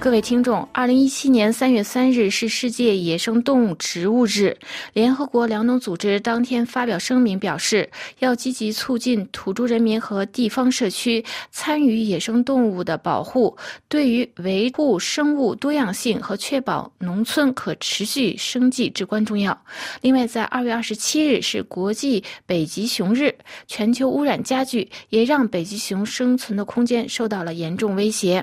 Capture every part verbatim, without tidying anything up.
各位听众，二零一七年三月三日是世界野生动植物日。联合国粮农组织当天发表声明表示，要积极促进土著人民和地方社区参与野生动物的保护，对于维护生物多样性和确保农村可持续生计至关重要。另外，在二月二十七日是国际北极熊日，全球污染加剧，也让北极熊生存的空间受到了严重威胁。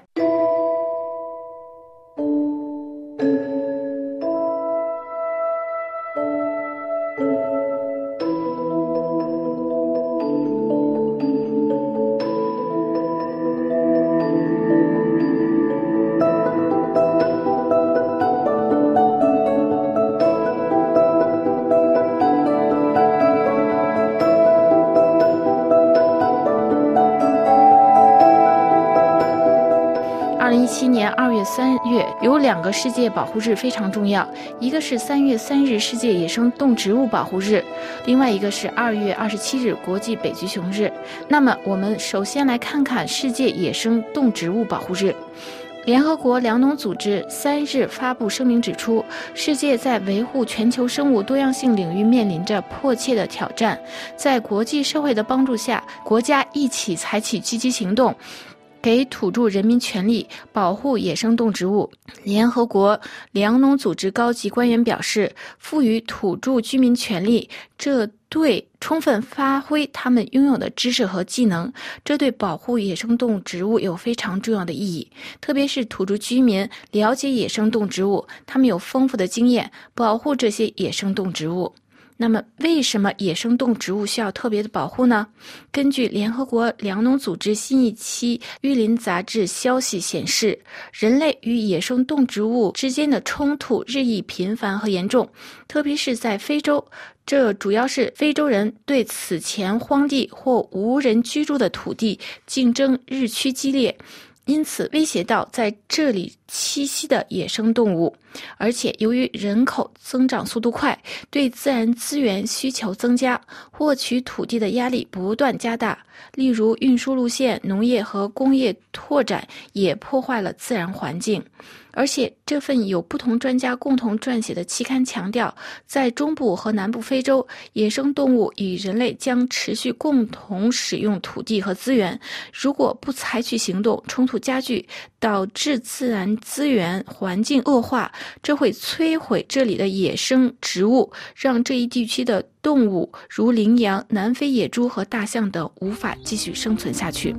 二零一七年二月三月有两个世界保护日非常重要，一个是三月三日世界野生动植物保护日，另外一个是二月二十七日国际北极熊日。那么我们首先来看看世界野生动植物保护日。联合国粮农组织三日发布声明指出，世界在维护全球生物多样性领域面临着迫切的挑战，在国际社会的帮助下，国家一起采取积极行动，给土著人民权利，保护野生动植物。联合国粮农组织高级官员表示，赋予土著居民权利，这对充分发挥他们拥有的知识和技能，这对保护野生动植物有非常重要的意义。特别是土著居民了解野生动植物，他们有丰富的经验，保护这些野生动植物。那么为什么野生动植物需要特别的保护呢？根据联合国粮农组织新一期《育林》杂志消息显示，人类与野生动植物之间的冲突日益频繁和严重，特别是在非洲，这主要是非洲人对此前荒地或无人居住的土地竞争日趋激烈，因此威胁到在这里栖息的野生动物。而且由于人口增长速度快，对自然资源需求增加，获取土地的压力不断加大，例如运输路线、农业和工业拓展也破坏了自然环境。而且这份由不同专家共同撰写的期刊强调，在中部和南部非洲，野生动物与人类将持续共同使用土地和资源，如果不采取行动，冲突加剧，导致自然资源环境恶化，这会摧毁这里的野生植物，让这一地区的动物如羚羊、南非野猪和大象等无法继续生存下去。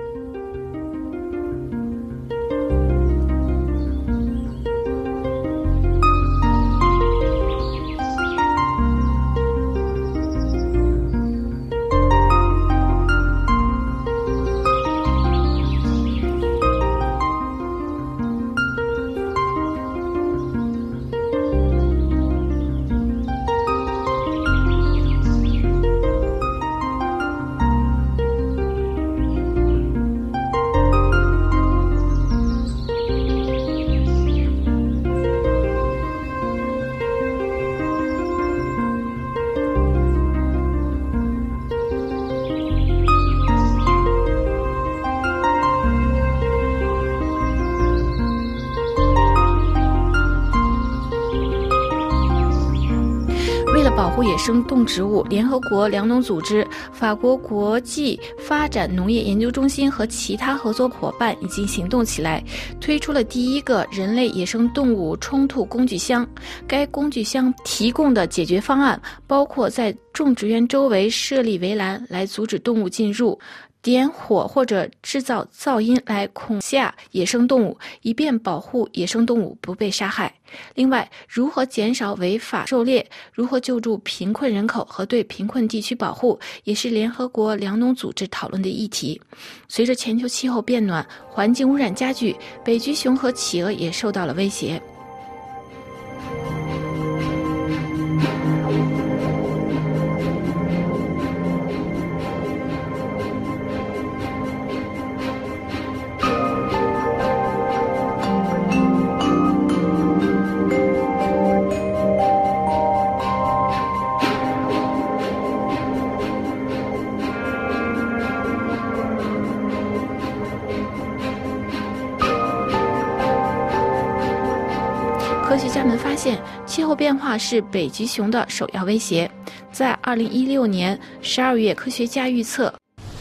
保护野生动植物，联合国粮农组织、法国国际发展农业研究中心和其他合作伙伴已经行动起来，推出了第一个人类野生动物冲突工具箱。该工具箱提供的解决方案包括在种植园周围设立围栏来阻止动物进入，点火或者制造噪音来恐吓野生动物，以便保护野生动物不被杀害。另外，如何减少违法狩猎，如何救助贫困人口和对贫困地区保护，也是联合国粮农组织讨论的议题。随着全球气候变暖，环境污染加剧，北极熊和企鹅也受到了威胁。 学家们发现，气候变化是北极熊的首要威胁。在二零一六年十二月，科学家预测，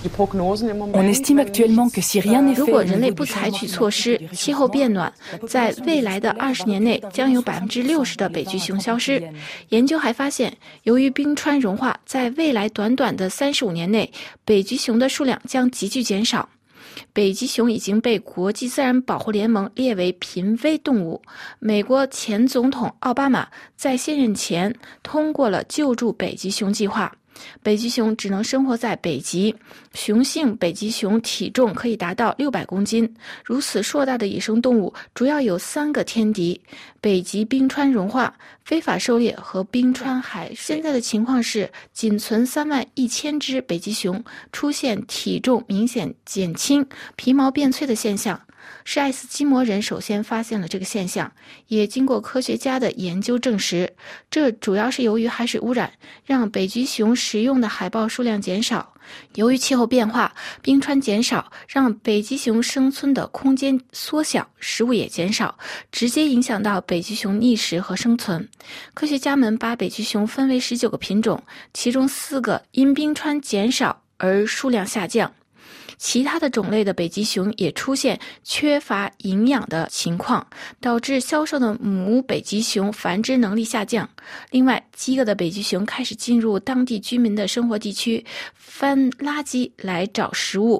如果人类不采取措施，气候变暖，在未来的二十年内将有百分之六十的北极熊消失。研究还发现，由于冰川融化，在未来短短的三十五年内，北极熊的数量将急剧减少。北极熊已经被国际自然保护联盟列为濒危动物。美国前总统奥巴马在卸任前通过了救助北极熊计划。北极熊只能生活在北极，雄性北极熊体重可以达到六百公斤。如此硕大的野生动物主要有三个天敌：北极冰川融化、非法狩猎和冰川海水。现在的情况是，仅存三万一千只北极熊出现体重明显减轻、皮毛变脆的现象。是爱斯基摩人首先发现了这个现象，也经过科学家的研究证实，这主要是由于海水污染让北极熊食用的海豹数量减少。由于气候变化，冰川减少，让北极熊生存的空间缩小，食物也减少，直接影响到北极熊觅食和生存。科学家们把北极熊分为十九个品种，其中四个因冰川减少而数量下降。其他的种类的北极熊也出现缺乏营养的情况，导致销售的母北极熊繁殖能力下降。另外，饥饿的北极熊开始进入当地居民的生活地区，翻垃圾来找食物。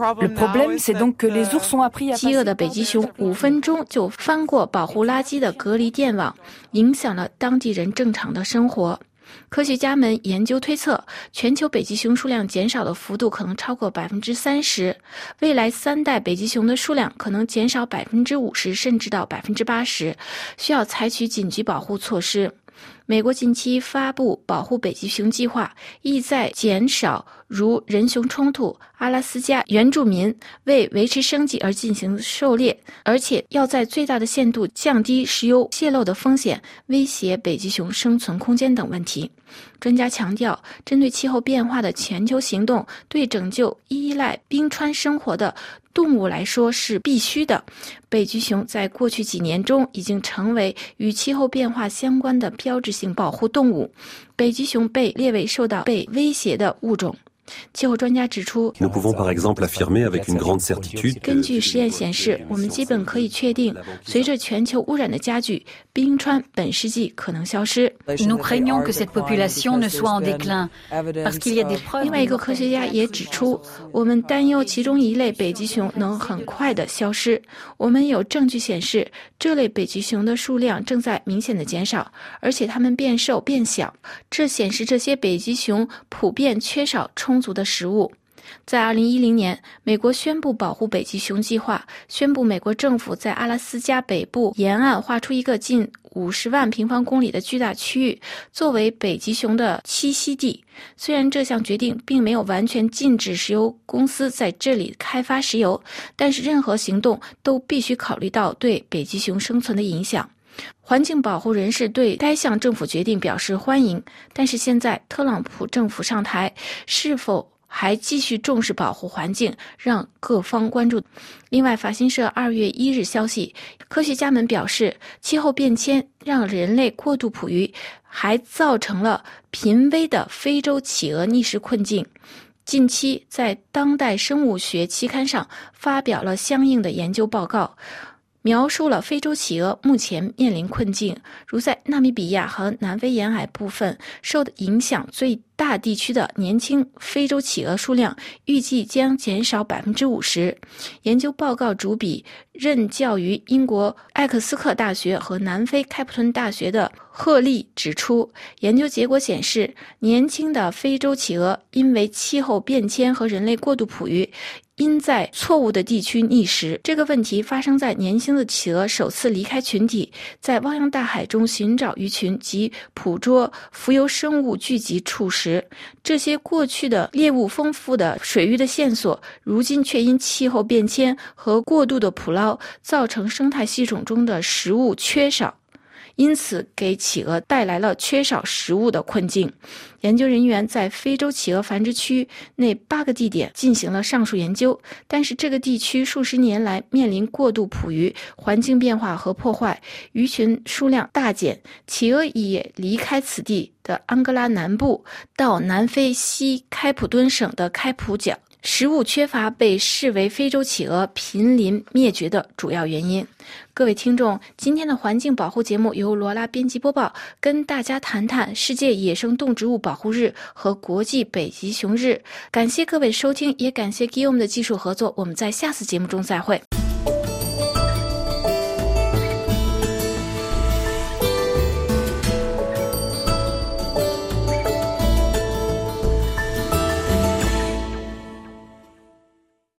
饥饿的北极熊五分钟就翻过保护垃圾的隔离电网，影响了当地人正常的生活。科学家们研究推测，全球北极熊数量减少的幅度可能超过百分之三十，未来三代北极熊的数量可能减少百分之五十，甚至到百分之八十，需要采取紧急保护措施。美国近期发布保护北极熊计划，意在减少如人熊冲突、阿拉斯加原住民为维持生计而进行狩猎，而且要在最大的限度降低石油泄漏的风险，威胁北极熊生存空间等问题。专家强调，针对气候变化的全球行动对拯救依赖冰川生活的动物来说是必须的。北极熊在过去几年中已经成为与气候变化相关的标志性保护动物，北极熊被列为受到被威胁的物种。气候专家指出，根据实验显示，我们基本可以确定，随着全球污染的加剧，冰川本世纪可能消失。另外一个科学家也指出，我们担忧其中一类北极熊能很快的消失。我们有证据显示，这类北极熊的数量正在明显的减少，而且它们变瘦变小，这显示这些北极熊普遍缺少充足的食物。在二零一零年，美国宣布保护北极熊计划，宣布美国政府在阿拉斯加北部沿岸划出一个近五十万平方公里的巨大区域，作为北极熊的栖息地。虽然这项决定并没有完全禁止石油公司在这里开发石油，但是任何行动都必须考虑到对北极熊生存的影响。环境保护人士对该项政府决定表示欢迎，但是现在特朗普政府上台，是否还继续重视保护环境，让各方关注。另外，法新社二月一日消息，科学家们表示，气候变迁让人类过度捕鱼，还造成了濒危的非洲企鹅觅食困境。近期在《当代生物学》期刊上发表了相应的研究报告，描述了非洲企鹅目前面临困境，如在纳米比亚和南非沿海部分受影响最大地区的年轻非洲企鹅数量预计将减少 百分之五十。 研究报告主笔任教于英国艾克斯克大学和南非开普敦大学的赫利指出，研究结果显示，年轻的非洲企鹅因为气候变迁和人类过度捕鱼，因在错误的地区觅食。这个问题发生在年轻的企鹅首次离开群体，在汪洋大海中寻找鱼群及捕捉浮游生物聚集处时。这些过去的猎物丰富的水域的线索，如今却因气候变迁和过度的捕捞，造成生态系统中的食物缺少。 因此给企鹅带来了缺少食物的困境。研究人员在非洲企鹅繁殖区内八个地点进行了上述研究，但是这个地区数十年来面临过度捕鱼、环境变化和破坏，鱼群数量大减，企鹅也离开此地的安哥拉南部到南非西开普敦省的开普角。食物缺乏被视为非洲企鹅濒临灭绝的主要原因。各位听众，今天的环境保护节目由罗拉编辑播报，跟大家谈谈世界野生动植物保护日和国际北极熊日。感谢各位收听，也感谢 Guillaume 的技术合作，我们在下次节目中再会。